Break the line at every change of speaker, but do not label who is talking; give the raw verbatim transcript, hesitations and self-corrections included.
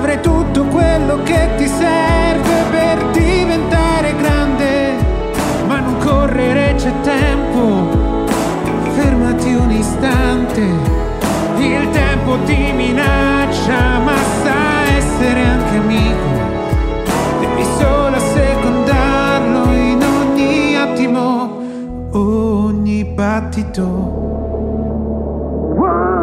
avrai tutto quello che ti serve per diventare grande, ma non correre, c'è tempo, fermati un istante, il tempo ti minaccia ma sa essere anche amico, devi solo assecondarlo in ogni attimo, ogni battito.